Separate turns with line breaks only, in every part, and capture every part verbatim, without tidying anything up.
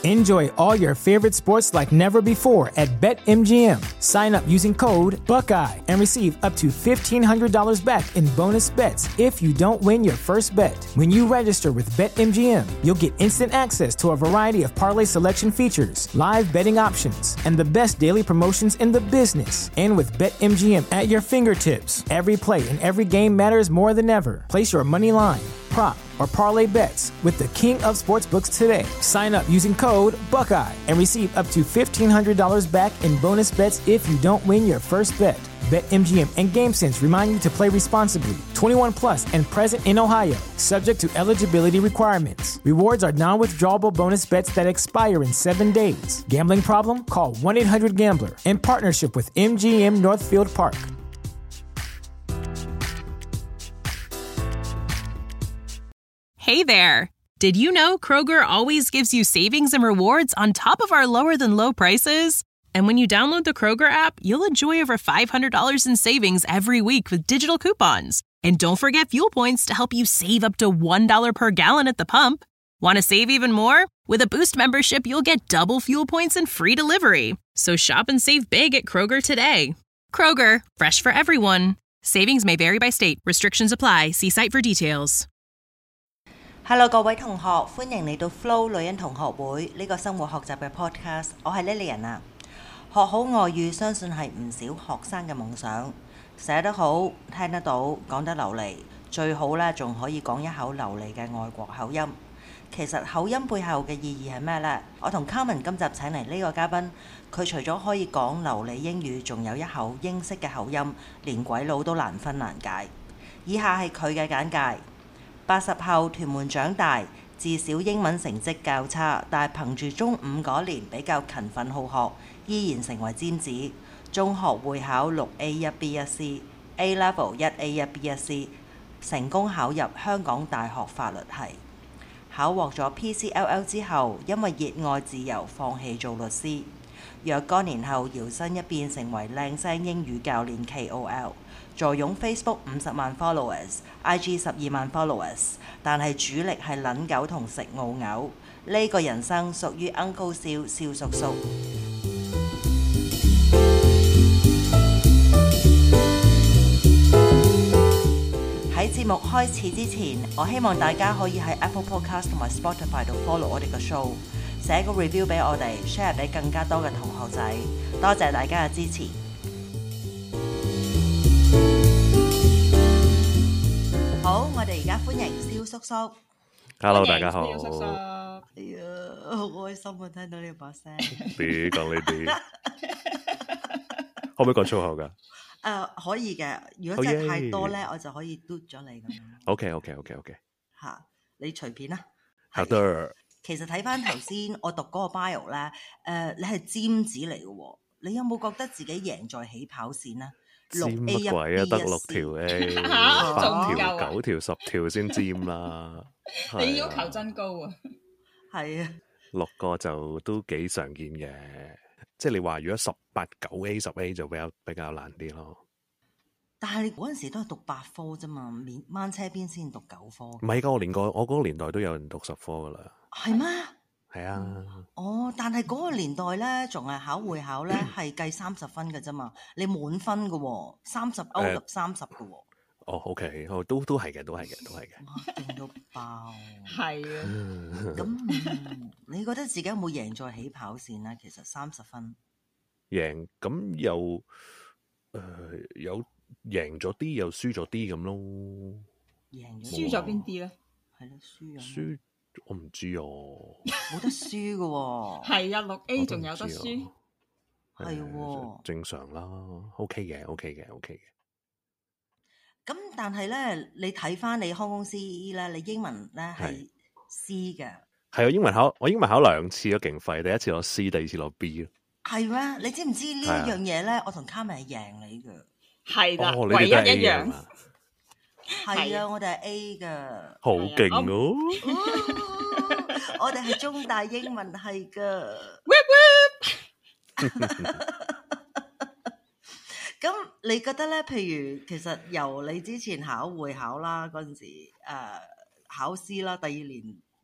Enjoy all your favorite sports like never before at BetMGM. Sign up using code Buckeye and receive up to fifteen hundred dollars back in bonus bets if you don't win your first bet. When you register with BetMGM, you'll get instant access to a variety of parlay selection features, live betting options, and the best daily promotions in the business. And with BetMGM at your fingertips, every play and every game matters more than ever. Place your money line, prop, or parlay bets with the king of sportsbooks today. Sign up using code Buckeye and receive up to fifteen hundred dollars back in bonus bets if you don't win your first bet. BetMGM and GameSense remind you to play responsibly. twenty-one plus and present in Ohio, subject to eligibility requirements. Rewards are non-withdrawable bonus bets that expire in seven days. Gambling problem? Call one eight hundred gambler in partnership with M G M Northfield Park.
Hey there! Did you know Kroger always gives you savings and rewards on top of our lower-than-low prices? And when you download the Kroger app, you'll enjoy over five hundred dollars in savings every week with digital coupons. And don't forget fuel points to help you save up to one dollar per gallon at the pump. Want to save even more? With a Boost membership, you'll get double fuel points and free delivery. So shop and save big at Kroger today. Kroger, fresh for everyone. Savings may vary by state. Restrictions apply. See site for details.
Hello 各位同學，歡迎嚟到 Flo 女人同學會呢個生活學習嘅 podcast，我係 Lilian 啊。學好外語相信係唔少學生嘅夢想，寫得好、聽得到、講得流利，最好咧仲可以講一口流利嘅外國口音。其實口音背後嘅意義係咩呢？我同 Carmen 今集請嚟呢個嘉賓，佢除咗可以講流利英語，仲有一口英式嘅口音，連鬼佬都難分難解。以下係佢嘅簡介。八十後屯門長大，自小英文成績較差，但係憑住中五嗰年比較勤奮好學，依然成為尖子。中學會考六 A 一 B 一 C，A Level 一 A 一 B 一 C， 成功考入香港大學法律系。考獲咗 P C L L 之後，因為熱愛自由，放棄做律師。若干年後，搖身一變成為靚聲英語教練 K O L。坐擁 Facebook 五十萬 followers，I G 十二萬 followers， 但係主力係撚狗同食澳牛。呢、這個人生屬於 Uncle 蕭蕭叔叔。喺節目開始之前，我希望大家可以喺 Apple Podcast 同埋 Spotify 度 follow 我哋嘅 show， 寫個 review 俾我哋 ，share 俾更加多嘅同學仔。多謝大家嘅支持。好，我哋而家歡迎蕭叔叔。
Hello， 大家好。
蕭叔叔，哎呀，好開心啊！聽到呢把聲。
你講呢啲，可唔可以講粗口㗎？誒、
呃，可以嘅。如果真係太多咧， oh, yeah. 我就可以嘟咗你咁樣。
OK，OK，OK，OK。
嚇，你隨便啦。
好的。
其實睇翻頭先我讀嗰個 bio 咧，誒、呃，你係尖子嚟嘅喎，你有冇覺得自己贏在起跑線咧？
尖乜鬼啊？得六條 A， 八條、九條、十條先尖啦。
你要求真高啊！
係啊，
六個就都幾常見嘅。即係你話如果十八九 A 十 A 就比較比較難啲咯。
但係你嗰陣時都係讀八科啫嘛，免掹車邊先讀九科。
唔係㗎，我年個我嗰個年代都有人讀十科噶啦。
係咩？
係啊。
哦，但係嗰個年代咧，仲係考會考咧，係計三十分嘅啫嘛，你滿分嘅喎，三十歐入三十嘅喎。
哦 ，OK， 哦，都都係嘅，都係嘅，都係嘅。
哇，勁到爆！
係啊。
咁你覺得自己有冇贏在起跑線咧？其實三十分。
贏咁又誒、呃、有贏咗啲，又輸咗啲咁咯。
贏
輸咗邊啲咧？
係咯，輸咗。輸。
我唔知啊，
冇得輸㗎喎。
係啊，六 A 仲有得輸，
係喎，
正常啦 ，OK 嘅 ，OK 嘅 ，OK 嘅。
咁但係咧，你睇翻你康公司咧，你英文咧係 C 嘅。係
啊，英文考我英文考兩次都勁廢，第一次攞 C， 第二次攞 B 咯。
係咩？你知唔知呢一樣嘢咧？我同 Carmen 係贏你嘅。
係啦，
哦、
唯一一樣。
係啊，我哋係 A 噶，
好勁哦！
我哋係中大英文系噶。咁你覺得咧？譬如其實由你之前考會考啦，嗰陣時誒、呃、考試啦，第二年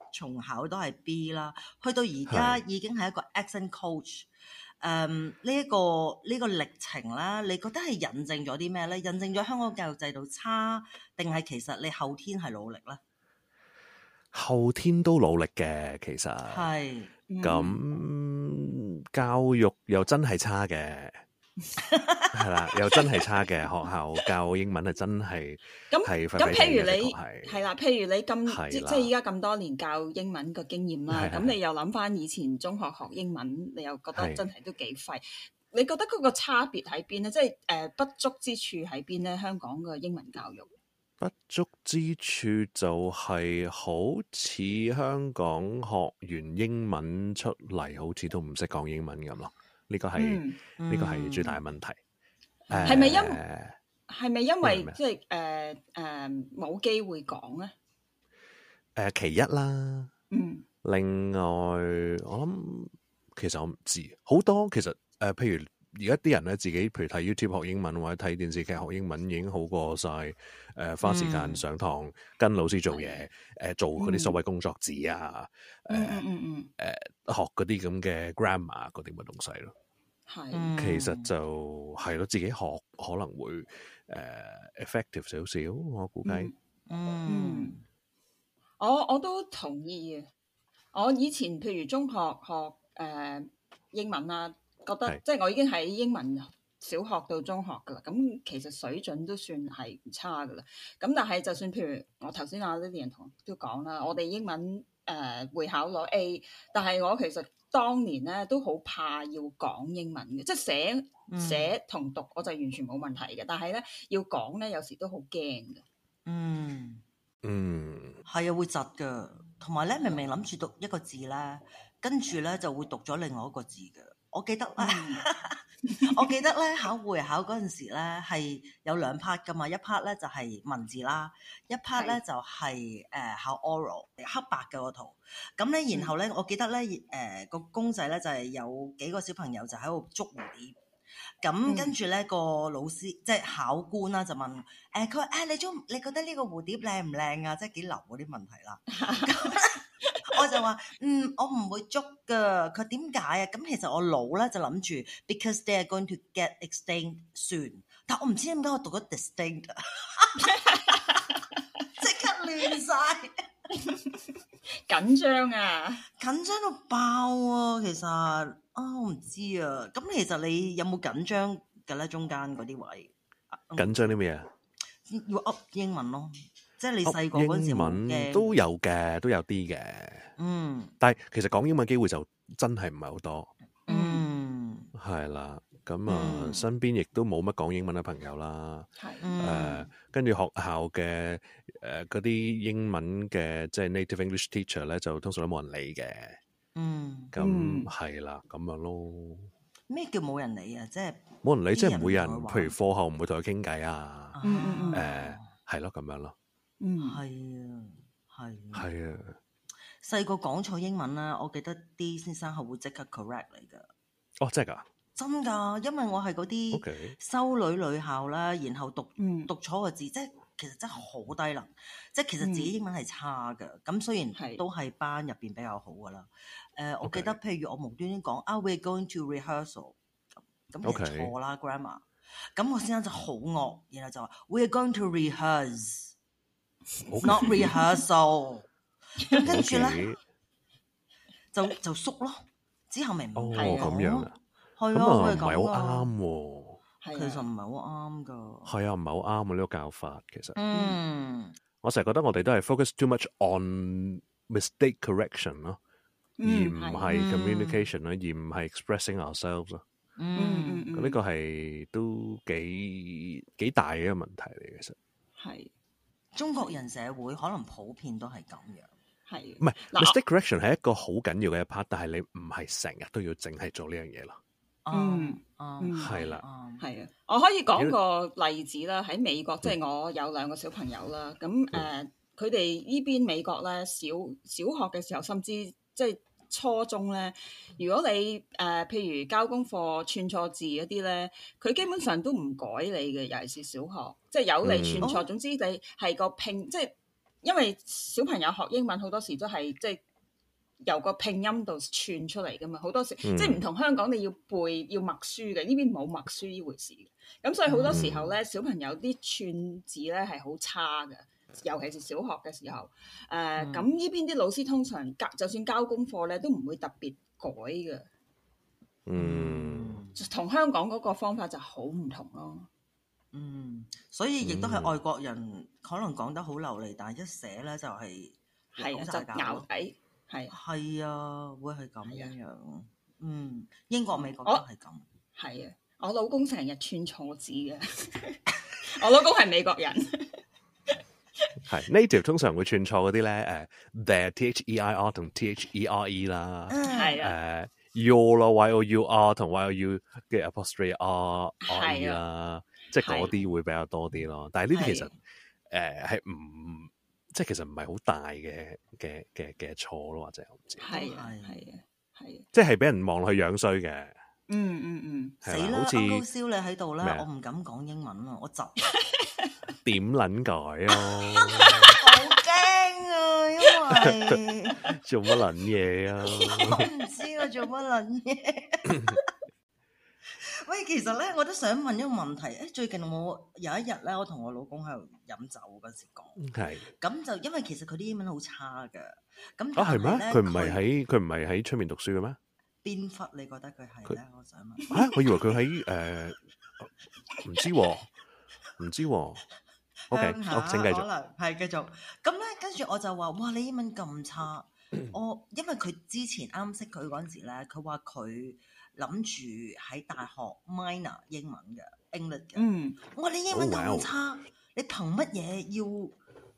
重考都係 B 啦，去到而家已經係一個 accent coach。誒呢一個呢、呢個歷程啦，你覺得係印證咗啲咩咧？印證咗香港教育制度差，定係其實你後天係努力咧？
後天都努力嘅，其實
係
咁、嗯、教育又真係差嘅。係啦，又真係差嘅學校教英文係真係
咁咁。譬如你係啦，譬如你咁即係依家咁多年教英文嘅經驗啦，咁你又諗翻以前中學學英文，你又覺得真係都幾廢。你覺得嗰個差別喺邊咧？即係誒不足之處喺邊咧？香港嘅英文教育
不足之處就係好似香港學完英文出嚟，好似都唔識講英文咁咯。呢個係呢、嗯、個係最大嘅問題。
係咪、嗯呃、因係咪因為
麼
即係誒誒冇機會講咧？誒、
呃，其一啦。
嗯。
另外，我諗其實我唔知好多。其實誒、呃，譬如而家啲人咧，自己譬如睇 YouTube 學英文或者睇電視劇學英文，已經好過晒誒、呃、花時間上堂、嗯、跟老師做嘢，誒、呃、做嗰啲所謂工作紙啊，誒誒、嗯呃呃、學嗰啲咁嘅 grammar 嗰啲乜東西咯。係、嗯，其實就係咯，自己學可能會誒、呃、effective 少少，我估計。
嗯，嗯我我都同意嘅。我以前譬如中學學誒、呃、英文啦。覺得是即係我已經喺英文小學到中學噶啦，咁其實水準都算係唔差噶啦。咁但係就算譬如我頭先阿 Lilian 同都講啦，我哋英文誒、呃、會考攞 A， 但係我其實當年咧都好怕要講英文嘅，即係寫、嗯、寫同讀我就完全冇問題嘅，但係咧要講咧有時都好驚嘅。
嗯
嗯，
係啊，會窒噶，同埋咧明明諗住讀一個字咧，跟住咧就會讀咗另外一個字嘅。我記得咧，我記得咧考會考嗰陣時咧係有兩 part 噶嘛，一 part 咧就係文字啦，一 part 咧就係誒考 oral 黑白嘅個圖。咁咧然後咧，我記得咧誒個公仔咧就係有幾個小朋友就喺度捉蝴蝶。咁跟住咧個老師即係考官啦就問誒佢話誒你中你覺得呢個蝴蝶靚唔靚啊？即係幾流嗰啲問題啦。我就話嗯，我唔會捉噶。佢點解啊？咁其實我腦咧就諗住 because they are going to get extinct soon， 但我唔知點解我讀咗 distinct， 即刻亂晒，
緊張啊，
緊張到爆啊！其實啊，我唔知啊。咁其實你有冇緊張嘅咧？中間嗰啲位
緊張啲咩啊？
要 up 英文咯。即係你細個嗰陣時冇嘅，
都有嘅，都有啲嘅。嗯，但係其實講英文機會就真係唔係好多。
嗯，
係啦，咁啊，嗯、身邊亦都冇乜講英文嘅朋友啦。係，誒，跟住學校嘅誒嗰啲英文嘅即係 native English teacher 咧，就通常都冇人理嘅。嗯，咁係啦，咁樣咯。
咩叫冇人理啊？即係
冇人理，即係唔會有人，譬如課後唔會同佢傾偈啊。
嗯嗯嗯，
誒，係咯，咁樣咯。
嗯，係啊，係，
係啊。
細個講錯英文啦，我記得啲先生係會即刻 correct 你噶。
哦，真係噶？
真㗎，因為我係嗰啲修女女校啦，然後讀、嗯、讀錯個字，即係其實真係好低能，即係其實自己英文係差㗎。咁、嗯、雖然都係班入邊比較好㗎啦。誒、呃，我記得譬如我無端端講啊 ，we're going to rehearsal， 咁咁其實錯啦 grammar。咁我先生就好惡，然後就話 we're going to rehearse，not rehearsal。咁跟住咧就就縮咯，之後咪唔係
咁樣啊。
係啊，
咁啊唔係好啱喎。
其實唔係好啱噶。
係啊，唔係好啱啊呢個教法其實。
嗯，
我成日覺得我哋都係 focus too much on mistake correction 咯，而唔係 communication 咯，而唔係 expressing ourselves 咯。
嗯，
咁呢個係都幾幾大嘅一個問題嚟，其實。
係。
中國人社會可能普遍都係咁樣。
係。
唔係 mistake correction 係一個好緊要嘅一 part，但係你唔係成日都要淨係做呢樣嘢咯。
嗯，
係啦，
係啊，我可以講個例子啦。喺美國，即係我有兩個小朋友啦。咁誒，佢哋呢邊美國咧，小小學嘅時候，甚至即係初中咧，如果你誒譬如交功課串錯字嗰啲咧，佢基本上都唔改你嘅，尤其是小學，即係有你串錯。總之你係個拼，即係因為小朋友學英文好多時都係即係由個拼音度串出嚟噶嘛，好多時、嗯、即係唔同香港你要背要默書嘅，呢邊冇默書呢回事。咁所以好多時候咧，小朋友啲串字咧係好差嘅，尤其是小學嘅時候。誒咁呢邊啲老師通常教就算交功課咧，都唔會特別改嘅。
嗯，
同香港嗰個方法就好唔同咯。
嗯，所以亦都係外國人、嗯、可能講得好流利，但係一寫咧就係
係啊，就咬底係
係啊，會係咁樣樣。嗯，英國美國都係咁。
係啊，我老公成日串錯字嘅。我老公係美國人。
係 native 通常會串錯嗰啲咧，誒 their T H E I R 同 T H E R E 啦，
係
啊，誒 your 啦 Y O U R 同 Y O U 嘅 apostrophe R R E 啦，即係嗰啲會比較多啲咯。但係呢啲其實誒係唔即係其實唔係好大嘅嘅嘅嘅錯咯，或者我唔知。
係啊係啊係啊，
即係俾人望落去樣衰嘅。
嗯嗯嗯，
死啦！歐高燒你喺度咧，我唔敢講英文啊，我窒。
點撚改啊？
好驚啊！因為
做乜撚嘢啊？
我唔知我做乜撚嘢。喂，其實咧，我都想問一個問題。誒，最近我有一日咧，我同我老公喺度飲酒嗰時講，係咁就因為其實佢啲英文好差㗎。咁
啊係咩？佢唔係喺佢唔係喺出面讀書嘅咩？
邊忽你覺得佢係咧？我想問。
嚇！我以為佢喺誒唔知喎，唔知喎。O.K. 好，請繼續。
可能係繼續。咁咧，跟住我就話：哇！你英文咁差。我因為佢之前啱識佢嗰陣時咧，佢話佢諗住喺大學 minor 英文嘅 English 嘅。嗯。我話你英文咁差， oh, wow. 你憑乜嘢要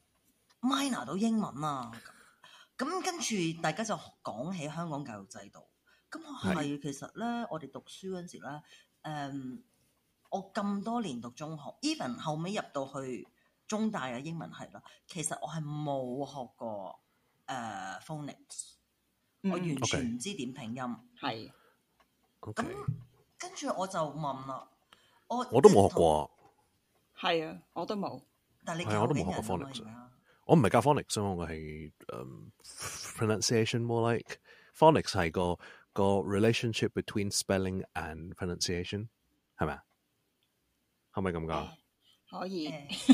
minor 到英文啊？咁跟住大家就講起香港教育制度。咁我係其實咧，我哋讀書嗰陣時咧，誒、嗯，我咁多年讀中學 ，even 後尾入到去中大嘅英文系啦，其實我係冇學過誒、uh, phonics，、嗯、我完全唔知點拼音。係。咁跟住我就問啦，我
我都冇學過。
係啊，我都冇。
但係你
教俾人啊嘛？我唔係教 phonics，我係誒、um, pronunciation more like phonics 係個個 relationship between spelling and pronunciation 係咪啊？可唔可以咁講？
可以。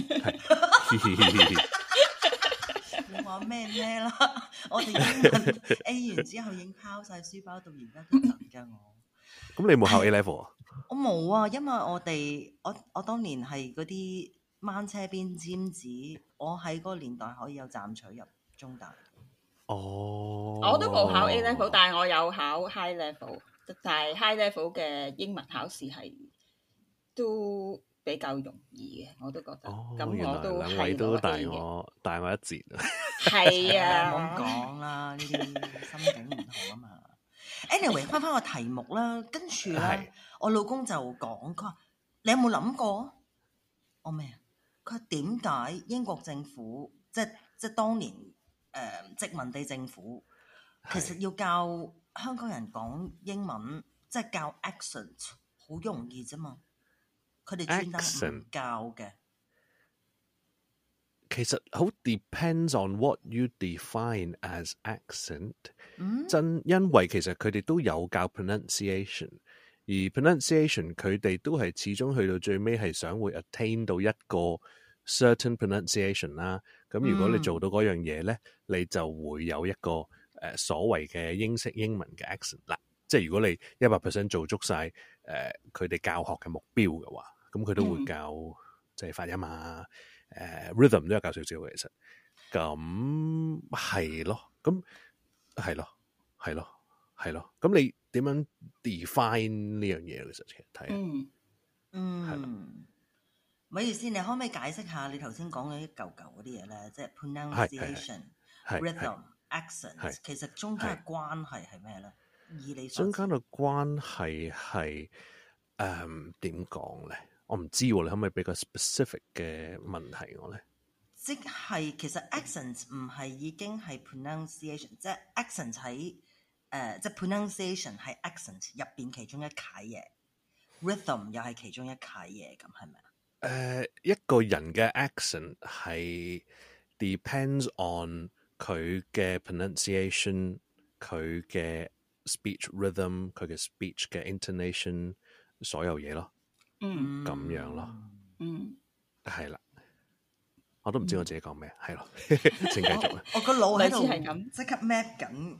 你話咩咩啦？我哋英文 A 完之後已經拋晒書包到而家都得㗎我。
咁你有冇考 A level 啊？
我冇啊，因為我哋我我當年係嗰啲掹車邊尖子，我喺嗰個年代可以有暫取入中大。
哦，
我都冇考 A level， 但係我有考 high level， 但係 high level 嘅英文考試係都比較容易嘅，我都覺得。哦，咁我都
兩位都大我大我一截。
係啊，
唔好咁講啦，呢啲心境唔同啊嘛。Anyway， 翻翻個題目啦，跟住咧，我老公就講，佢話你有冇諗過？我咩啊？佢話點解英國政府即係即係當年誒、呃、殖民地政府，其實要教香港人講英文，即係教 accent 好容易啫嘛。佢哋專登唔教嘅。
其實好 depends on what you define as accent、嗯、真因為其實佢哋都有教 pronunciation， 而 pronunciation 佢哋都係始終去到最尾係想會 attain 到一個 certain pronunciation 啦。咁如果你做到嗰樣嘢咧、嗯，你就會有一個誒、呃、所謂嘅英式英文嘅 accent 啦。即係如果你一百 percent 做足晒誒佢哋教學嘅目標嘅話，咁佢都會教、嗯、即係發音啊。誒、uh, rhythm 都有教少少嘅，其實咁係咯，咁係咯，係咯，係咯，咁你點樣 define 呢樣嘢？其實其實睇，
嗯嗯，唔好意思，你可唔可以解釋下你頭先講嘅一嚿嚿嗰啲嘢咧？即係 pronunciation、rhythm、accent， 其實中間嘅關係係咩咧？以你所知，
中間嘅關係係誒點講咧？我唔知喎，你可唔可以俾個 specific 嘅問題我咧？
即係其實 accent 唔係已經係 pronunciation， 即係 accent 喺誒、呃，即係 pronunciation 係 accent 入邊其中一楷嘢 ，rhythm 又係其中一楷嘢，咁係咪啊？
誒，一個人嘅 accent 係 depends on 佢嘅 pronunciation， 佢嘅 speech rhythm， 佢嘅 speech 嘅 intonation， 所有嘢咯。
嗯，
咁樣咯。
嗯，
係啦。我都唔知我自己講咩，係咯，請繼續啊！
我個腦喺度
係咁
即刻 map 緊。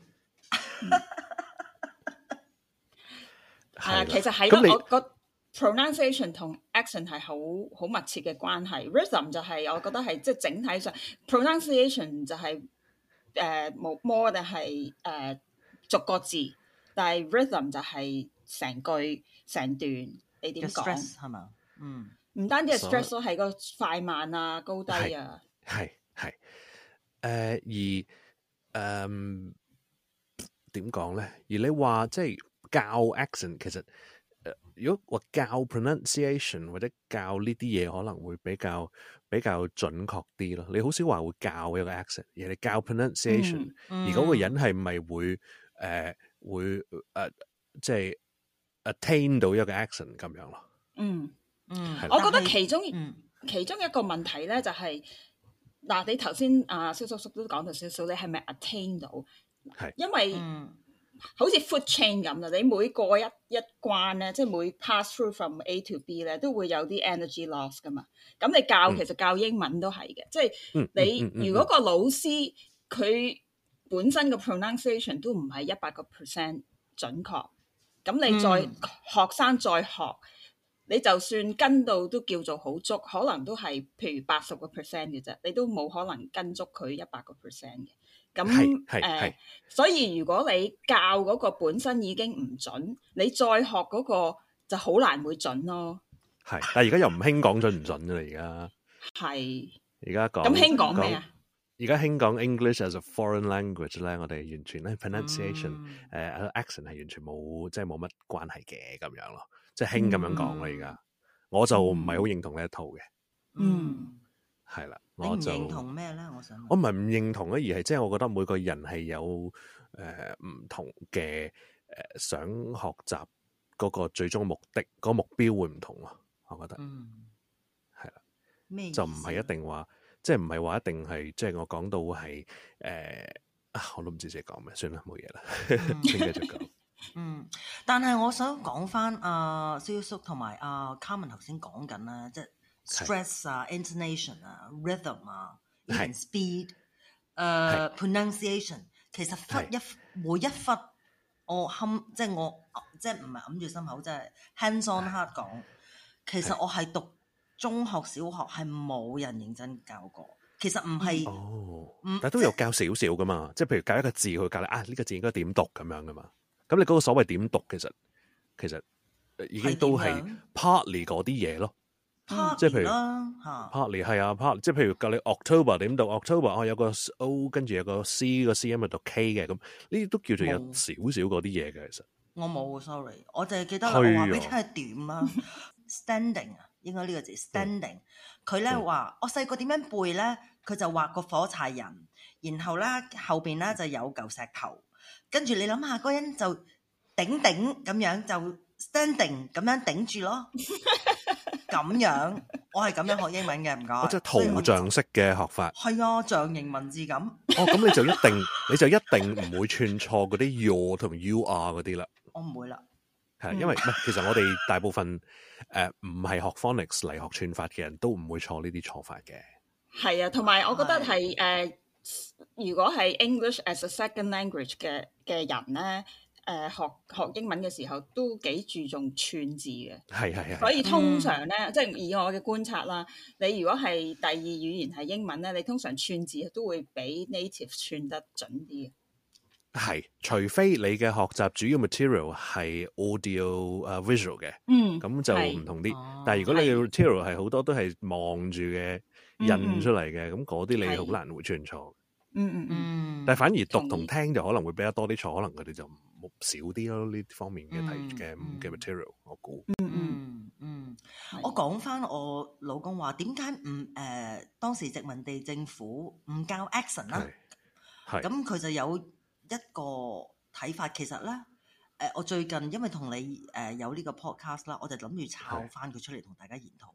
啊，其實係咯，我個 pronunciation 同 accent 係好好密切嘅關係。rhythm 就係我覺得係即係整體上 pronunciation 就係誒冇 more 定係誒逐個字，但係 rhythm 就係成句成段你點講
係嘛？嗯，
唔單止係 stress 咯，係個快慢啊、高低啊，
係係誒而誒點講咧？而你話即係教 accent， 其實誒、呃、如果話教 pronunciation 或者教呢啲嘢，可能會比較比較準確啲咯。你好少話會教一個 accent，而你教 pronunciation，、嗯、而嗰個人係咪會誒、呃、會誒、呃、即係 attain 到一個 accent 咁樣咯？
嗯
嗯，
我覺得其中、
嗯、
其中一個問題咧就係、是、嗱，你頭先阿蕭叔叔都講到少少，你係咪 attain 到？係，因為、嗯、好似 food chain 咁啦，你每過一一關咧，即係每 pass through from A to B 咧，都會有啲 energy loss 噶嘛。咁你教、嗯、其實教英文都係嘅，即係你、嗯嗯嗯嗯、如果個老師佢本身嘅 pronunciation 都唔係一百個 percent 準確，咁你再、嗯、學生再學。你就算跟到都叫做好足，可能都係譬如八十個 percent 嘅啫，你都冇可能跟足佢一百個 percent 嘅。咁誒、呃，所以如果你教嗰個本身已經唔準，你再學嗰個就好難會準咯。
係，但係而家又唔興講準唔準㗎啦，而家
係。
而家講
咁興講咩啊？
而家興講 English as a foreign language 咧，我哋完全咧 pronunciation 誒、嗯呃、accent 係完全冇即係冇乜關係嘅咁樣咯。即係興咁樣講啦，而家、嗯、我就唔係好認同呢一套嘅。
嗯，
係啦，
我就你唔認同咩咧？我想問
我唔係唔認同咧，而係即係我覺得每個人係有誒唔、呃、同嘅誒、呃、想學習嗰個最終目的，嗰、嗰個目標會唔同咯。我覺得，嗯，係啦，咩就唔係一定話，即係唔係話一定係，即係我講到係誒啊，我都唔知自己講咩，算啦，冇嘢啦，請繼續講。
嗯，但係我想講翻阿蕭叔同埋阿 Carmen 頭先講緊啦，即係 stress 啊、intonation 啊、rhythm 啊、even speed、誒 pronunciation， 其實忽一每一忽我冚，即係我即係唔係揞住心口，即係 hands on heart 講，其實我係讀中學、小學係冇人認真教過。其實唔係，
哦，但係都有教少少噶嘛，即係譬如教一個字，佢教你啊呢個字應該點讀咁樣噶嘛。咁你嗰個所謂點讀，其實其實已經都係 partly 嗰啲嘢咯，即係譬如 partly 係啊 part， 即係譬如教你 October 點讀 October， 哦有個 O 跟住有個 C 個 C 音咪讀 K 嘅，咁呢啲都叫做有少少嗰啲嘢嘅。其實我
冇 sorry， 我淨係記得我話俾你聽係點啦 ，standing 啊，應該呢個字 standing， 佢咧話我細個點樣背咧，佢就畫個火柴人，然後咧後邊咧就有嚿石頭。跟住你諗下，嗰個人就頂頂咁樣就 standing 咁樣頂住咯，咁樣我係咁樣學英文嘅，唔該。
即係圖像式嘅學法。
係啊，象形文字咁。
哦，咁你就一定你就一定唔會串錯嗰啲 you 同 you are 嗰啲啦。
我唔會啦。
係，因為唔係、嗯，其實我哋大部分誒唔係學 phonics 嚟學串法嘅人都唔會錯呢啲錯法嘅。
係啊，同埋我覺得係誒。呃如果係 English as a second language 嘅嘅人咧，誒、呃、學學英文嘅時候都幾注重串字嘅，
係係係。
所以通常咧，嗯、即係以我嘅觀察啦，你如果係第二語言係英文咧，你通常串字都會比 native 串得準啲嘅。
係，除非你嘅學習主要 material 係 audio 誒、uh, visual 嘅，
嗯，
咁就唔同啲。但係如果你嘅 material 係好多都係望住嘅。印出嚟嘅，咁嗰啲你好難會串錯。
嗯嗯嗯。
但係反而讀同聽就可能會比較多啲錯，可能佢哋就少啲咯呢方面嘅題嘅嘅 material，我估。
嗯嗯嗯。我講翻我老公話點解唔誒當時殖民地政府唔教 accent 啦？係。咁佢就有一個睇法，其實咧誒、呃，我最近因為同你誒、呃、有呢個 podcast 啦，我就諗住抄翻佢出嚟同大家研討。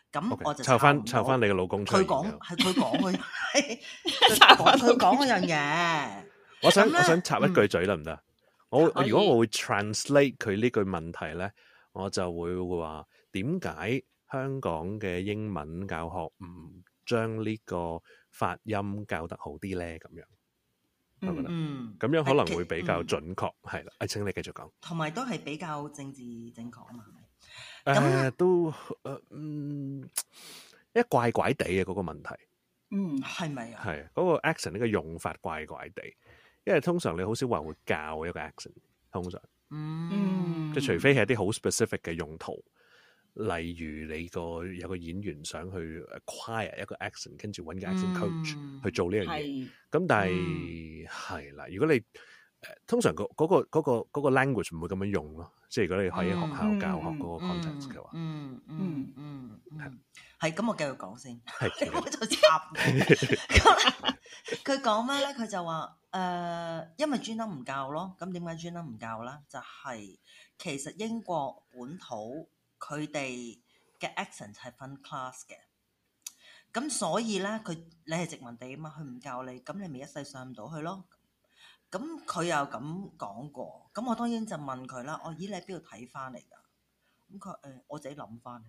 咁我就
抄翻抄翻你嘅老公出嚟。
佢講係佢講嘅，佢講佢講嗰樣嘢。
我想我想插一句嘴得唔得？我
可以
如果我會 translate 佢呢句問題咧，我就會話點解香港嘅英文教學唔將呢個發音教得好啲咧？咁樣，我覺得
嗯，
咁樣可能會比較準確。係啦，誒，請你繼續講。
同埋都係比較政治正確啊嘛。
誒、
咁
呃、都誒、呃、嗯，一怪怪地嘅嗰個問題，
嗯，
係咪啊？
係嗰、嗰個 accent 呢個用法怪怪地，因為通常你好少話會教一個 accent， 通常，
嗯，
即係除非係一啲好 specific 嘅用途，例如你個有個演員想去 acquire 一個 accent， 跟住揾個 accent coach、
嗯、
去做呢樣嘢，
係
咁但係係啦，如果你誒通常、嗰個嗰、嗰個嗰、嗰個嗰個 language 唔會咁樣用咯，即係如果你喺學校教學嗰個 context 嘅話，
嗯嗯嗯嗯，係咁，我繼續講先，
係
我就插佢。佢講咩咧？佢就話誒、呃，因為專登唔教咯。咁點解專登唔教咧？就係、是、其實英國本土佢哋嘅 accent 係分 class 嘅，咁所以咧佢你係殖民地啊嘛，佢唔教你，咁你咪一世上唔到去咯。咁佢又咁講過，咁我當然就問佢啦。我、哦、咦，你喺邊度睇翻嚟㗎？咁佢誒，我自己諗翻嚟。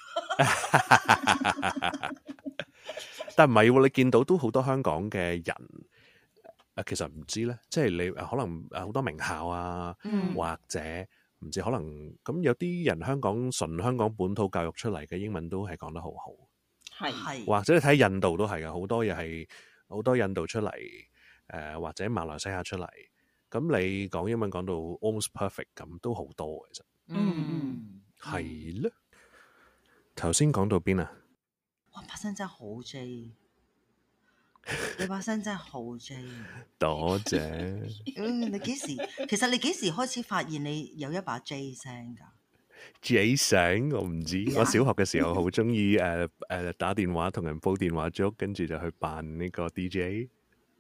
但唔係喎，你見到都好多香港嘅人誒，其實唔知咧，即係你可能誒好多名校啊，
嗯、
或者唔知可能咁有啲人香港純香港本土教育出嚟嘅英文都係講得好好，
係
係
或者你睇印度都係嘅，好多嘢係好多印度出嚟。誒、呃、或者馬來西亞出嚟，咁你講英文講到 almost perfect 咁，都好多其實。
嗯嗯，
係咧。頭先講到邊啊？
哇！把聲真係好 J， 你把聲真係好 J。
多謝。
嗯，你幾時？其實你幾時開始發現你有一把 J 聲㗎
？J 聲我唔知。Yeah. 我小學嘅時候好中意誒誒打電話同人煲電話粥，跟住就去扮呢個 D J。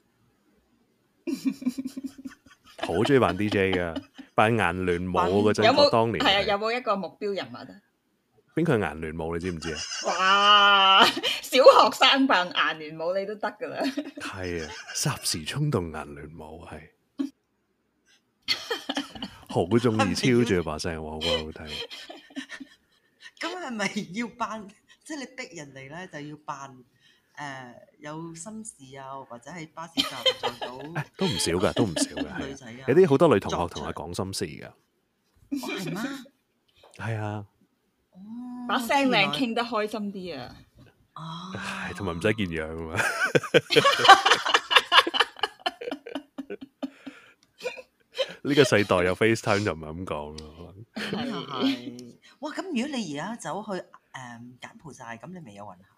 好中意扮 D J 噶，扮顏聯武嗰陣，我當年
係啊，有冇一個目標人物啊？
邊個係顏聯武？你知唔知啊？
哇！小學生扮顏聯武你都得噶啦。係
啊，霎時衝動顏聯武係，好中意超住把聲，我好覺得好睇。
咁係咪要扮？即係你逼人哋咧，就要扮？誒、uh, 有心事啊，或者喺巴士站撞到
都唔少噶，都唔少噶，
女仔啊，
有啲好多女同學同我講心事噶。
哦，係咩？
係啊，
哦，
把聲靚，傾得開心啲啊！
哦，
同埋唔使見樣啊嘛。呢個世代有 FaceTime 就唔係咁講咯。
係，哇！咁如果你而家走去誒、嗯、柬埔寨，咁你未有運行？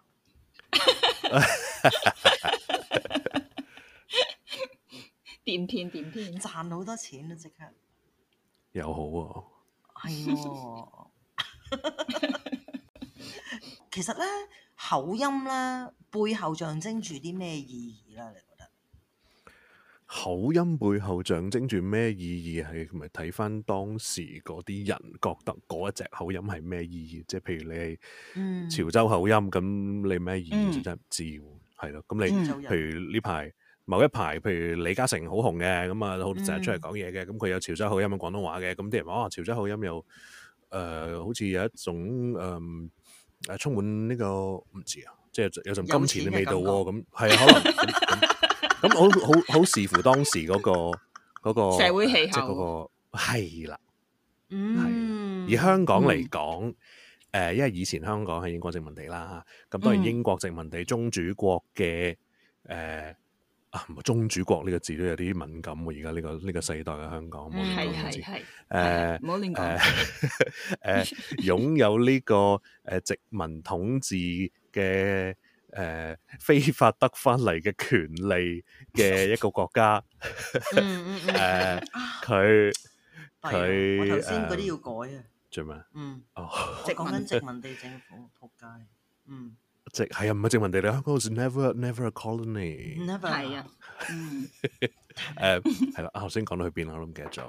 電騙電騙
賺好多錢啊！即刻
又好喎，
係喎。其實咧，口音咧背後象徵住啲咩意義啦？你覺得
口音背後象徵住咩意義？係咪睇翻當時嗰啲人覺得嗰一隻口音係咩意義？即係譬如你係潮州口音，咁、嗯、你咩意義就真係唔知喎。係咯、嗯，咁你、嗯、譬如呢排某一排，譬如李嘉誠好紅嘅，咁啊好成日出嚟講嘢嘅，咁佢有潮州口音嘅廣東話嘅，咁啲人話啊潮州口音又誒、呃、好似有一種誒誒、呃、充滿呢、這個唔知啊，即係有陣金錢嘅味道喎。咁係啊，可能。咁好好好視乎當時嗰、那個嗰、那個
社會氣候，
即係嗰個係啦。
嗯，
而香港嚟講，誒、嗯，因為以前香港係英國殖民地啦，咁當然英國殖民地中主國嘅誒、呃、啊，中主國呢個字都有啲敏感喎。而家呢個呢、這個世代嘅香港，
係係係
誒，
唔好亂講。
誒，擁有呢個誒殖民統治嘅。誒、呃、非法得翻嚟嘅權利嘅一個國家，誒佢佢
我頭先嗰啲要改啊，
做咩？
嗯，
哦，
我講緊殖民地政府，仆街，嗯，
殖係啊，唔係殖民地嚟，香港係 never never a colony，
never
係啊，嗯，
誒係啦，頭先講到去邊我都唔記得咗。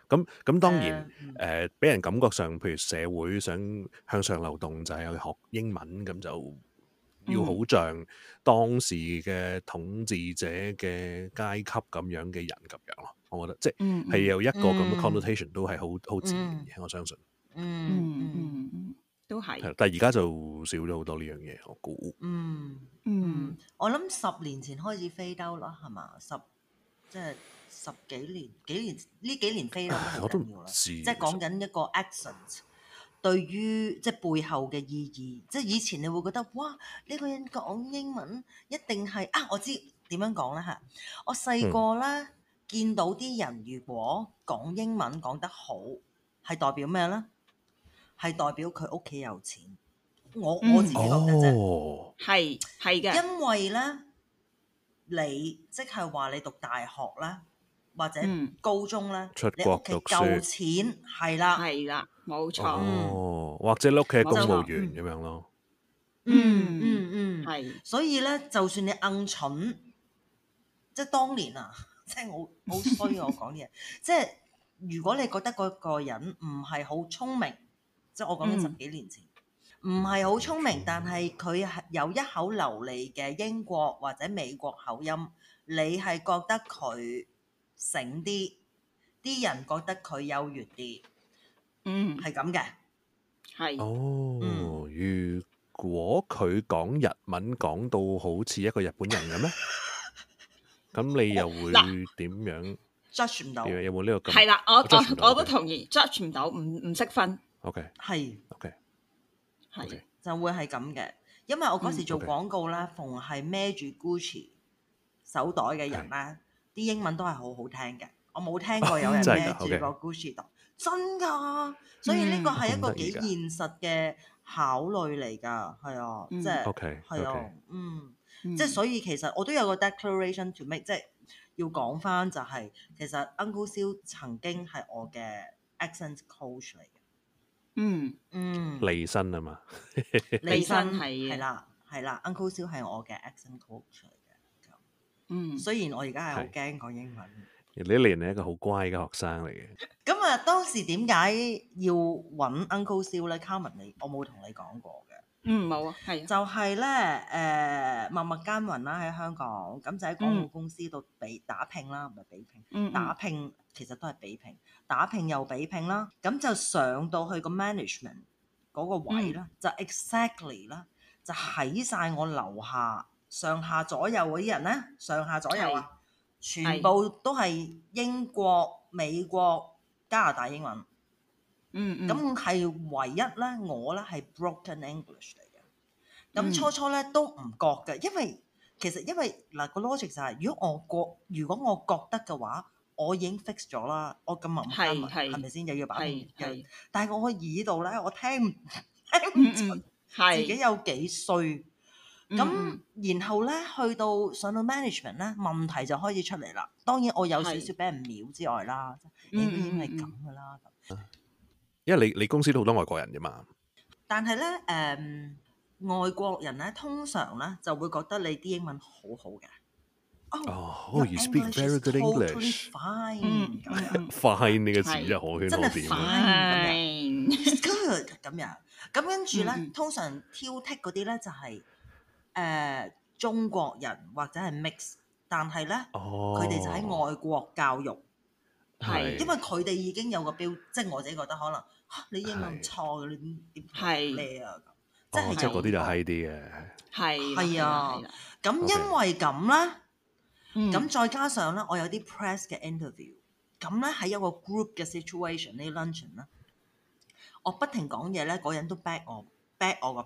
咁咁當然
誒
誒，俾、人感覺上，譬如社會想向上流動，就係去學英文，咁就要好像當時嘅統治者嘅階級咁樣嘅人咁樣咯。我覺得即係
嗯嗯
有一個咁嘅
嗯
connotation 都係好好自然嘅，
嗯
我相信。
嗯
嗯
嗯
嗯嗯，都係。
係，但係而家就少咗好多呢樣嘢，我估。
嗯
嗯
嗯，我諗十年前開始 fade out 啦，係嘛？十即係十幾年，幾年呢幾年 fade out 都好
我都
緊要啦。
唔知，
即係講緊一個 accent 對於即係背後嘅意義。即係以前你會覺得哇，呢個人講英文一定係啊，我知點樣講咧嚇。我細個咧見到啲人如果講英文講得好，係代表咩咧？係代表佢屋企有錢。我
嗯
我自己覺得啫。
哦，
係係嘅，
因為咧，你即係話你讀大學啦，或者
嗯
高中咧，
出
你屋企
國讀書
夠錢，係啦，
係啦，冇錯。
哦，或者你屋企係公務員
冇錯
咁樣咯。
嗯嗯嗯，
係
所以咧，就算你硬蠢，即係當年啊，即係我好衰啊！我講啲嘢，即係如果你覺得嗰個人唔係好聰明，即係我講緊十幾年前。唔係好聰明，但係佢係有一口流利嘅英國或者美國口音，你係覺得佢醒啲，啲人覺得佢優越啲，
嗯
係咁嘅。
係
哦，
嗯
如果佢講日文講到好似一個日本人嘅咩？咁你又會
嗱
點樣
judge 唔到，
點樣有冇呢個咁？
係啦，我
我 judge 唔到
我我都
OK
同意，judge 唔到，唔唔識分，
OK
係
OK
係
OK
就會係咁嘅。因為我嗰時做
嗯，OK
廣告咧，逢係孭住 Gucci 手袋嘅人咧，啲英文都係好好聽嘅。我冇聽過有人
真係㗎
孭住個 Gucci 袋，真㗎。所以呢個係一個幾
咁得意㗎
現實嘅考慮嚟㗎，係啊，
嗯
即係
OK
係啊
OK，
嗯。
嗯
即係所以其實我都有個 declaration to make，即係要講翻就係、其實 Uncle Siu 曾經係我嘅 accent coach 嚟嘅。
嗯
嗯，
利申啊嘛。
李生
生係嘅
係啦係啦，Uncle Siu 係我嘅 accent coach 嚟嘅。
嗯
雖然我而家係好
係
驚講英文。
你連係一個好乖嘅學生嚟嘅。
咁啊，當時點解要揾 Uncle Siu 咧？Carmen，你我冇同你講過嘅。
嗯冇啊，係
就係咧，誒默默耕耘啦，喺香港，咁就喺廣告公司度比打拼啦，唔係比拼，
嗯
打拼其實都係比拼，打拼又比拼啦，咁就上到去個 management 嗰個位啦，就 exactly 啦，就喺晒我樓下上下左右嗰啲人咧，上下左右啊，全部都係英國、美國、加拿大英文。
嗯嗯
咁係唯一咧，我咧係 broken English 嚟嘅。咁初初咧都唔覺嘅，因為其實因為嗱個 logic 就係、如果我覺如果我覺得嘅話，我已經 fix 咗啦。我咁默默耕耘係咪先？又要把
係係，
但係我個耳度咧，我聽唔聽唔
嗯
出
嗯
自己
係
有幾衰。咁、
嗯
然後咧去到上到 management 咧，問題就開始出嚟啦。當然我有少少俾人秒之外啦，
嗯
應該已經係咁噶啦。
因為你你公司都好多外國人㗎嘛。
但係咧，誒、外國人咧，通常咧就會覺得你啲英文好好嘅。
哦
your
you speak
English
very
is
good
totally
English。
fine，
嗯
咁樣
嗯
fine 呢個字
係
真係可圈
真係
可點啊。
fine 咁樣
係
good 咁樣。咁跟住咧，
嗯嗯
通常挑剔嗰啲咧就係、誒、中國人或者係 mix，但係咧
哦，
佢哋就喺外國教育，
係
因為佢哋已經有個標，即係我自己覺得可能嚇、你英文唔錯嘅，你點點
係
咩啊咁，即
哦
係
即係嗰啲就
係
閪啲嘅。
係
係啊
係啦
咁，
OK
因為咁咧。
嗯
咁再加上咧，我有啲 press 嘅 interview，咁咧喺一個 group 嘅 situation 呢 luncheon 咧，我不停講嘢咧，嗰人都 back 我 back 我個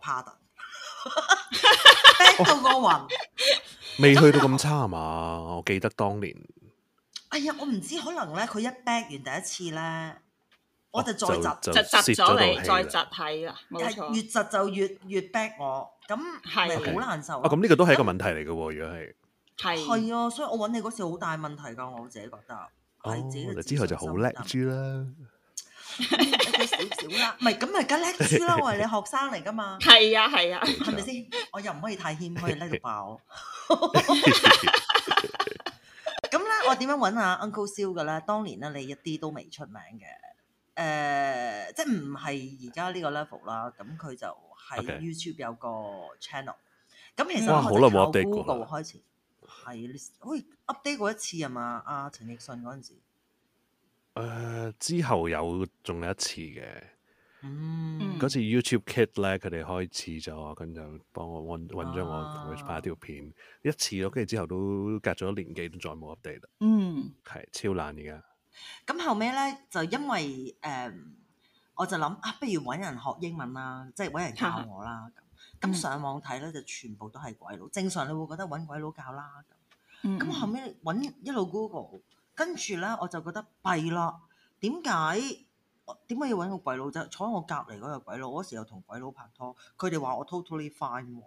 partner，back 到個暈。
未去到咁差啊嘛？我記得當年
哎呀，我唔知可能咧，佢一 back 完第一次咧，我就再窒，
就
窒窒
泄咗
咗你，再
道氣啦
窒係啦，冇錯。
越窒就越越 back 我，咁
係
咪
OK
好難受
啊，
咯。
咁呢個都係一個問題嚟嘅喎。如果係
係
係啊，所以我揾你嗰時好大問題㗎，我自己覺得。
哦，
係自己嘅
你之後就好叻
自信心
豬啦。
一少少啦，唔係咁咪梗叻豬啦，我係你學生嚟㗎嘛。
係啊係啊，
係咪先？我又唔可以太謙虛，叻到爆。咁咧，我我點樣揾阿 Uncle Siu 嘅咧？當年咧，你一啲都未出名嘅，誒、呃，即係唔係而家呢個 level 啦。咁佢就喺 YouTube 有個 channel。咁
Okay.
其實我就靠 Google 開始，係好似 update 過一次啊嘛。阿陳奕迅嗰陣時，誒、
呃、之後有仲有一次嘅。
嗯，
嗰次 YouTube Kid 咧，佢哋開始咗，跟住就幫我揾揾咗我同佢拍一條片，啊、一次咯，跟住之後都隔咗年幾都再冇 update 啦。
嗯，
係超懶而家。
咁後尾咧就因為誒、嗯，我就諗啊，不如揾人學英文啦，即係揾人教我啦。咁咁、嗯、上網睇咧就全部都係鬼佬，正常你會覺得揾鬼佬教啦。咁咁、嗯、後尾揾一路 Google，跟住咧我就覺得弊啦，點解？點解要揾個鬼佬啫？坐喺我隔離嗰個鬼佬，嗰時又同鬼佬拍拖，佢哋話我 totally fine 喎。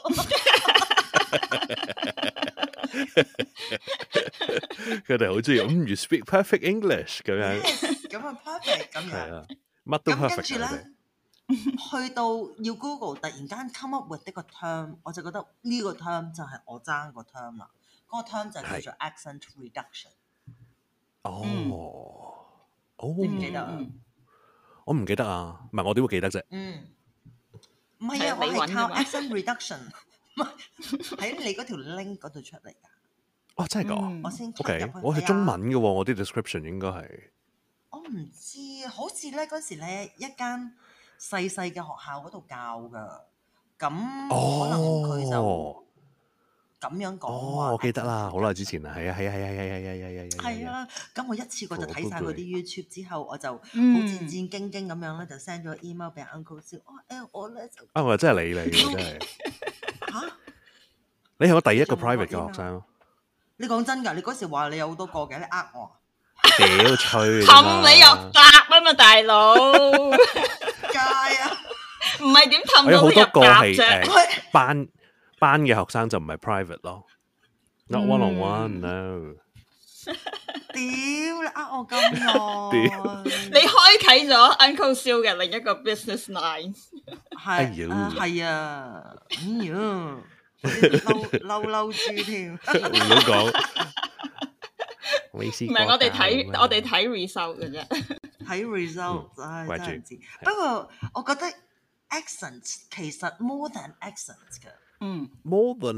佢哋好中意，嗯，you speak perfect English 咁樣。
咁啊 perfect 咁樣。係啊，
乜都 perfect。
咁跟住咧，去到要 Google，突然間 come up with 呢個 term，我就覺得呢個 term 就係我爭個 term 啦。嗰、那個 term 就叫做 accent reduction。
哦，
嗯、
哦，
你唔記得啊？
我唔記得啊，唔係我點會記得啫？
嗯，唔係啊，我係靠 accent reduction 喺你嗰條 link 嗰度出嚟㗎。
哦，真係㗎、
嗯！我先
OK，我係中文嘅喎，我啲 description 應該係。
我唔知，好似咧嗰時咧一間細細嘅學校嗰度教㗎，咁可能佢就咁樣講話。
哦，我記得啦，好耐之前啦，係啊，係啊，係啊，係啊，係啊，係啊，
係啊，咁我一次過就睇晒佢啲 YouTube 之後，我就好
嗯
戰戰兢兢咁樣咧，就 send 咗 email 俾 Uncle Siu。哦，誒我咧就
啊，我真係你嚟嘅真係
嚇！
你係我第一個 private 嘅學生。
你講真㗎？你嗰時話你有好多個嘅，你呃我？
屌吹！
氹你又答啊嘛，大佬！
街啊！
唔係點氹到
有好
你入
多個係
啫？
誒班班嘅學生就唔係 private 咯，not one on one no。
屌你呃我咁耐！
你開啟咗 Uncle Siu 嘅另一個 business line。
係啊，係啊，哎呀！嬲嬲嬲豬添，唔好
講。唔
係我哋睇我哋睇 result 嘅啫，
睇 result 唉真係唔知。不過我覺得 accent 其實 more than accent 嘅，
嗯
more than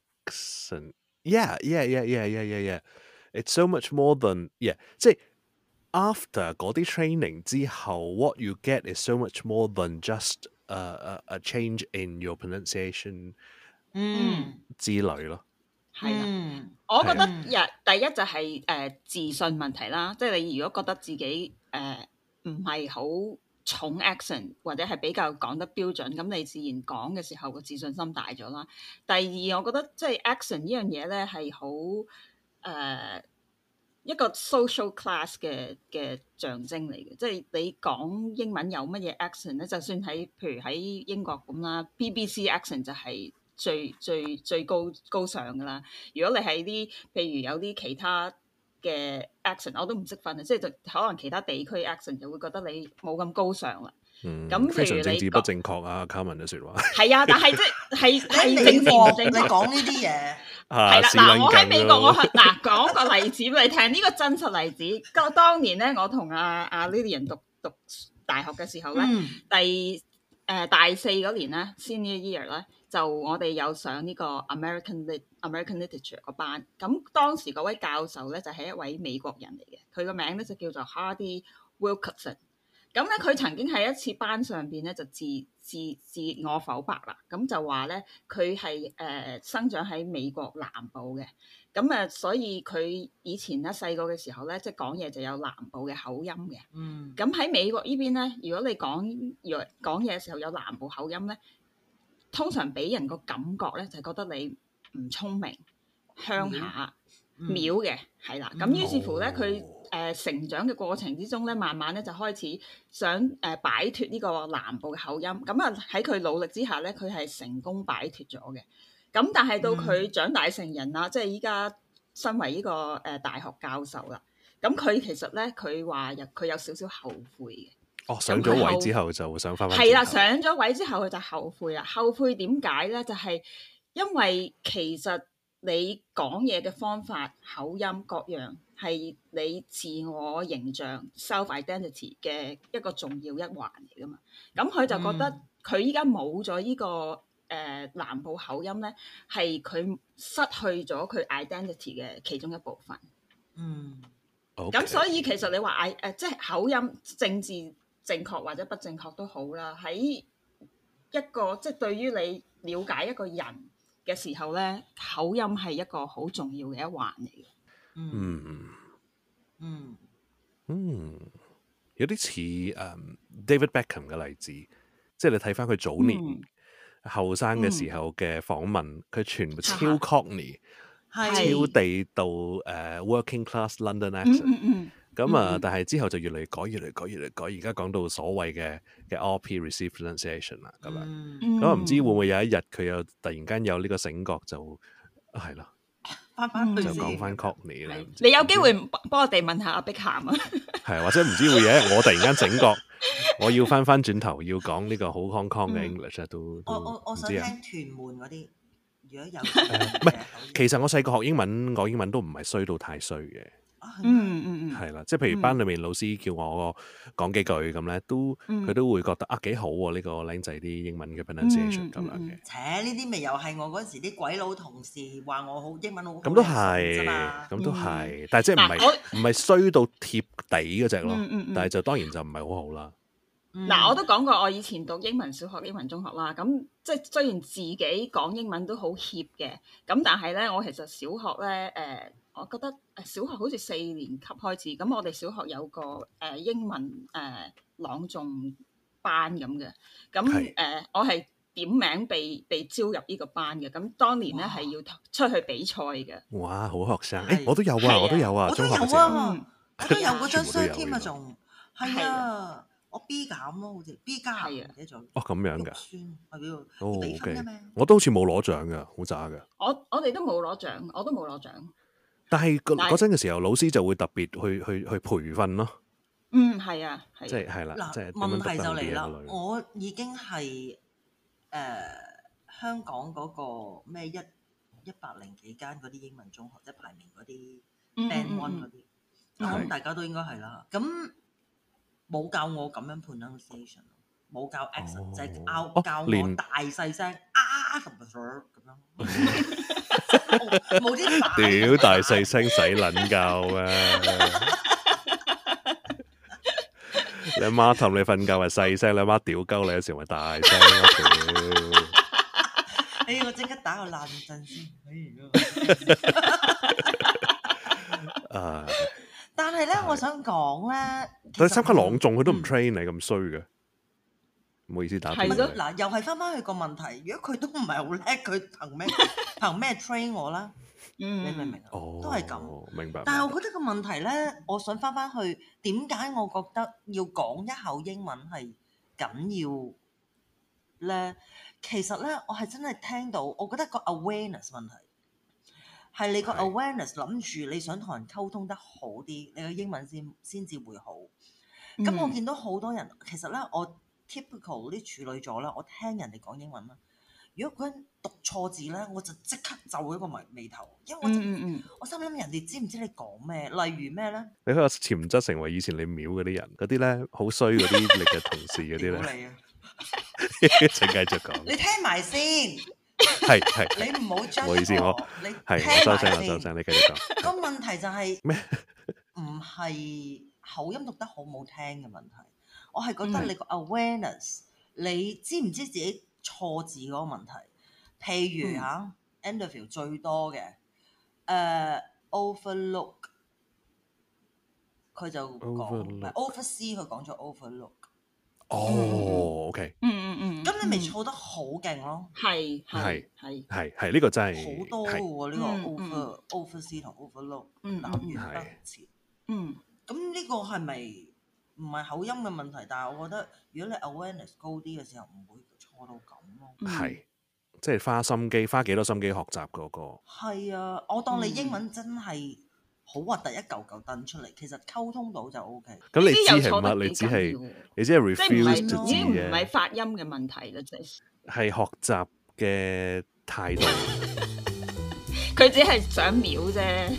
accent，yeah yeah yeah yeah yeah yeah yeah，it's so much more than yeah，即係 after 嗰啲 training 之後 ，what you get is so much more than just a a a change in your pronunciation。
嗯，
之類咯，
係啦，我覺得日第一就係誒自信問題啦，即係你如果覺得自己誒唔係好重 accent 或者係比較講得標準，咁你自然講嘅時候個自信心大咗啦。第二，我覺得即係 accent 呢樣嘢咧係好誒一個 social class 嘅嘅象徵嚟嘅，即係你講英文有乜嘢 accent 咧？就算喺譬如喺英國咁啦 ，B B C accent 就係最最最高高尚噶啦！如果你係啲譬如有啲其他嘅 accent，我都唔識分啊，即係就可能其他地區 accent 就會覺得你冇咁高尚啦。
嗯，
咁
非常政治不
說
正確啊 Carmen 嘅説話。
係啊，但係即係係政治唔正確。
你講呢啲嘢
係啦，嗱，我喺美國，我嗱講個例子俾你聽，呢、這個真實例子。當當年咧，我同阿阿 Lilian 讀讀大學嘅時候咧，嗯、第誒、呃、大四嗰年咧 ，Senior Year 咧。就我哋有上呢個 American Lit American Literature 個班，咁當時嗰位教授咧就係、是、一位美國人嚟嘅，佢個名咧就叫做 Hardy Wilkerson。咁咧佢曾經喺一次班上邊咧就自自自我剖白啦，咁就話咧佢係誒生長喺美國南部嘅，咁啊所以佢以前咧細個嘅時候咧即係講嘢就有南部嘅口音嘅。嗯。咁喺美國呢邊咧，如果你講若講嘢嘅時候有南部口音咧，通常俾人個感覺咧，就係、是、覺得你唔聰明、鄉下、廟嘅，係啦。咁於是乎咧，佢誒、呃、成長嘅過程之中咧，慢慢咧就開始想誒、呃、擺脫呢個南部嘅口音。咁啊喺佢努力之下咧，佢係成功擺脫咗嘅。咁但係到佢長大成人啦，嗯、即係依家身為呢、這個誒、呃、大學教授啦。咁佢其實咧，佢話入佢有少少後悔嘅。
哦，上咗位之後就想翻返。
係啦，上咗位之後佢就後悔啦。後悔點解咧？就係、是、因為其實你講嘢嘅方法、口音各樣係你自我形象 self identity 嘅一個重要一環嚟噶嘛。咁佢就覺得佢依家冇咗呢個誒、呃、南部口音咧，係佢失去咗佢 identity 嘅其中一部分。
嗯，
咁
Okay.
所以其實你話誒誒，即係口音政治正確或者不正確都好啦，喺一個即係對於你了解一個人嘅時候咧，口音係一個好重要嘅一環嚟嘅。
嗯
嗯
嗯，有啲似誒 David Beckham 嘅例子，即係你睇翻佢早年後生嘅時候嘅訪問，佢、嗯、全部超 Cockney，超地道誒、uh, working class London accent。
嗯嗯
咁啊，嗯、但係之後就越嚟越改，越嚟越改，越嚟越改。而家講到所謂嘅嘅 R P received pronunciation 啦，咁樣。咁啊、嗯，唔知會唔會有一日佢又突然間有呢個醒覺，就係啦，
翻翻去
就講翻 Cockney 啦。
你有機會幫我哋問下阿碧咸啊？
係或者唔知會有一日我突然間醒覺，我要翻翻轉頭要講呢個好 Hong Kong 嘅 English 都都
我我我想聽屯門嗰啲，如果有唔
係，其實我細個學英文講英文都唔係衰到太衰嘅。
嗯嗯嗯，
係啦，即係譬如班裏面老師叫我講幾句咁咧，都佢都會覺得啊幾好喎，呢個僆仔啲英文嘅 pronunciation 咁樣嘅。
扯呢啲咪又係我嗰時啲鬼佬同事話我好英文好，
咁都係，咁都係，但係即係唔係唔係衰到貼底嗰隻咯，但係就當然就唔係好好啦。
嗱，我都講過我以前讀英文小學、英文中學啦，咁即係雖然自己講英文都好怯嘅，咁但係咧我其實小學咧誒。我覺得誒小學好似四年級開始，咁我哋小學有個誒、呃、英文誒、呃、朗誦班咁嘅，咁誒是、呃、我係點名被被招入呢個班嘅，咁當年咧係要出去比賽嘅。哇！
好學生，誒是、欸、我都有啊，我都有啊，
我都有啊，我都有嗰張 cert 添啊，仲係啊，我 B 減咯，好似 B 加係啊，
哦咁樣㗎，
係要
哦 OK，我都好似冇攞獎㗎，好渣㗎。
我我哋都冇攞獎，我都冇攞獎。
但係嗰陣嘅時候，老師就會特別去去去培訓咯。
嗯，係啊，係。
即係係啦。
嗱，
即係
問題就嚟啦。我已經係誒香港嗰個咩一一百零幾間嗰啲英文中學，即係排名嗰啲 Band One 嗰啲，我諗大家都應該係啦。咁冇教我咁樣 pronunciation，冇教 accent，就係教教我大細聲啊咁樣。冇啲
屌大細聲使撚教啊！你阿媽氹你瞓覺係細聲，你阿媽屌鳩你嘅時候咪大聲咯！屌！
哎，我即刻打個爛陣先。
啊！
但係咧，我想講咧，
但係參加朗誦佢都唔 train 你咁衰嘅。唔好意思打斷。
係咯，嗱，又係翻翻去個問題。如果佢都唔係好叻，佢憑咩憑咩 train 我啦？嗯，你明唔明啊？
哦，
都係咁。
明白。
但係我覺得個問題咧，我想翻翻去點解我覺得要講一口英文係緊要咧？其實咧，我係真係聽到，我覺得個 awareness 問題係你個 awareness 諗住你想同人溝通得好啲，你個英文先先至會好。咁、嗯、我見到好多人，其實咧我。typical 啲處女座啦，我聽人哋講英文啦，如果嗰人讀錯字咧，我就即刻皺一個眉眉頭，因為我就、嗯嗯、我心諗人哋知唔知你講咩？例如咩咧？
你可以潛質成為以前你秒嗰啲人，嗰啲咧好衰嗰啲你嘅同事嗰啲咧。你啊！請繼續講。
你聽埋先。
係係。
你唔好將。
唔好意思，我
你
係我收聲，我收聲，你繼續講。
個問題就係咩？唔係口音讀得好唔好聽嘅問題。我係覺得你個 awareness，、嗯、你知唔知自己錯字嗰個問題？譬如嚇、嗯、interview 最多嘅，誒、uh, overlook，佢就講唔係 oversee，佢講咗 overlook。
哦 ，OK，
嗯嗯嗯，
咁你咪錯得好勁咯？
係
係
係
係係呢個真係
好多嘅喎，呢個 over oversee 同 overlook，南轅北轍。嗯，咁呢個係咪？唔係口音嘅問題，但係我覺得如果你 awareness 高啲嘅時候，唔會錯到咁咯。
係，即係花心機，花幾多心機學習嗰個。
係啊，我當你英文真係好核突一嚿嚿掟出嚟，其實溝通到就 O K。
咁你知係乜？你只係你只係 refuse 就知嘅。
唔係發音嘅問題啦，即係。
係學習嘅態度。
佢佢只係想秒啫。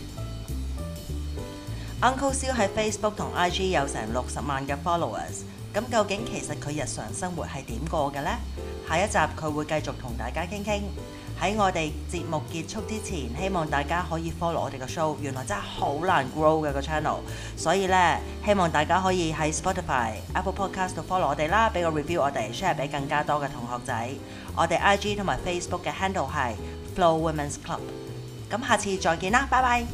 Uncle Siu 喺 Facebook 同 I G 有成六十萬嘅 followers， 咁究竟其實佢日常生活係點過嘅呢？下一集佢會繼續同大家傾傾。喺我哋節目結束之前，希望大家可以 follow 我哋個 show， 原來真係好難 grow 嘅個 channel， 所以呢，希望大家可以喺 Spotify、Apple Podcast 度 follow 我哋啦，俾個 review 我哋 share 俾更加多嘅同學仔。我哋 I G 同埋 Facebook 嘅 handle 係 Flo Women's Club。咁下次再見啦，拜拜。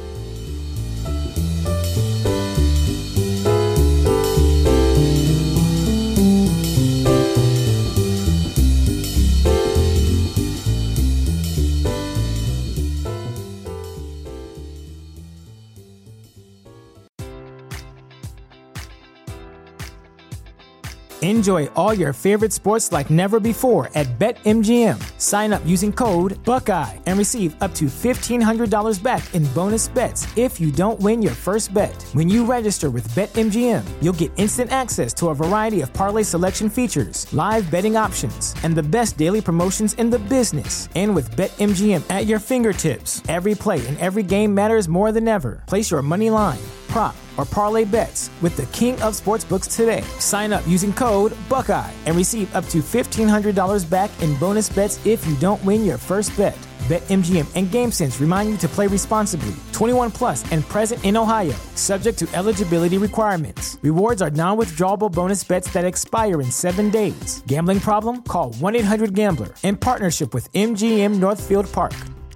Enjoy all your favorite sports like never before at BetMGM. Sign up using code Buckeye and receive up to fifteen hundred dollars back in bonus bets if you don't win your first bet. When you register with BetMGM, you'll get instant access to a variety of parlay selection features, live betting options, and the best daily promotions in the business. And with BetMGM at your fingertips, every play and every game matters more than ever. Place your money line, prop, or parlay bets with the king of sportsbooks today. Sign up using code Buckeye and receive up to fifteen hundred dollars back in bonus bets if you don't win your first bet. BetMGM and GameSense remind you to play responsibly. twenty-one plus and present in Ohio, subject to eligibility requirements. Rewards are non-withdrawable bonus bets that expire in seven days. Gambling problem? Call one eight hundred gambler. In partnership with M G M Northfield Park.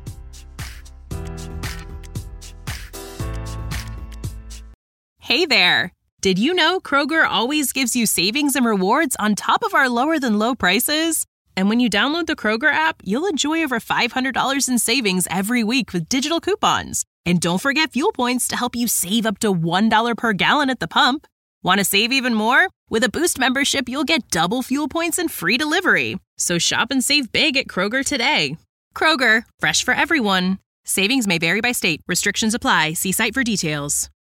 Hey there! Did you know Kroger always gives you savings and rewards on top of our lower-than-low prices? And when you download the Kroger app, you'll enjoy over five hundred dollars in savings every week with digital coupons. And don't forget fuel points to help you save up to one dollar per gallon at the pump. Want to save even more? With a Boost membership, you'll get double fuel points and free delivery. So shop and save big at Kroger today. Kroger, fresh for everyone. Savings may vary by state. Restrictions apply. See site for details.